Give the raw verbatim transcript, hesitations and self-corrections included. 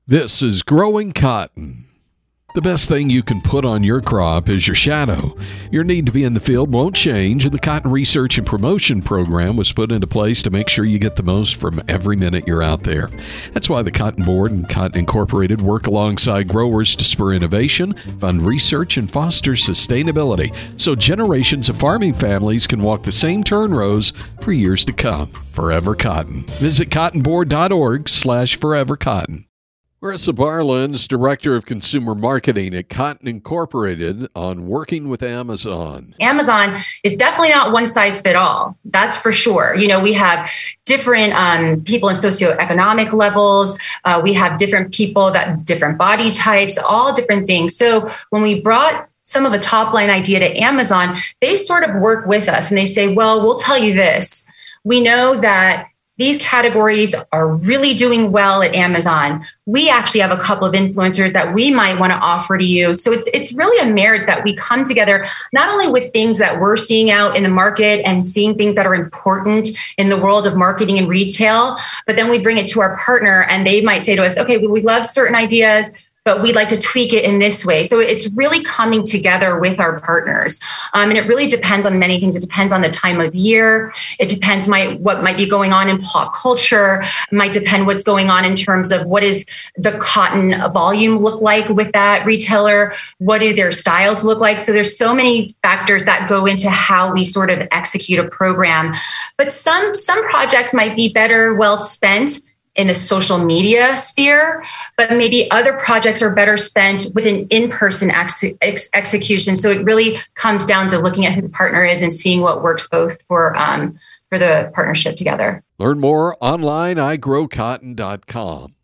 This is Growing Cotton. The best thing you can put on your crop is your shadow. Your need to be in the field won't change, and the Cotton Research and Promotion Program was put into place to make sure you get the most from every minute you're out there. That's why the Cotton Board and Cotton Incorporated work alongside growers to spur innovation, fund research, and foster sustainability so generations of farming families can walk the same turn rows for years to come. Forever Cotton. Visit cottonboard.org slash forever cotton. Marissa Barlin's Director of Consumer Marketing at Cotton Incorporated on working with Amazon. Amazon is definitely not one size fit all. That's for sure. You know, we have different um, people in socioeconomic levels. Uh, we have different people that different body types, all different things. So when we brought some of a top line idea to Amazon, they sort of work with us and they say, well, we'll tell you this. We know that these categories are really doing well at Amazon. We actually have a couple of influencers that we might want to offer to you. So it's it's really a marriage that we come together, not only with things that we're seeing out in the market and seeing things that are important in the world of marketing and retail, but then we bring it to our partner and they might say to us, okay, well, we love certain ideas, but we'd like to tweak it in this way. So it's really coming together with our partners. Um, and it really depends on many things. It depends on the time of year. It depends my, what might be going on in pop culture. It might depend what's going on in terms of what is the cotton volume look like with that retailer? What do their styles look like? So there's so many factors that go into how we sort of execute a program. But some, some projects might be better well spent in a social media sphere, but maybe other projects are better spent with an in-person ex- ex- execution. So it really comes down to looking at who the partner is and seeing what works both for um, for the partnership together. Learn more online, i grow cotton dot com.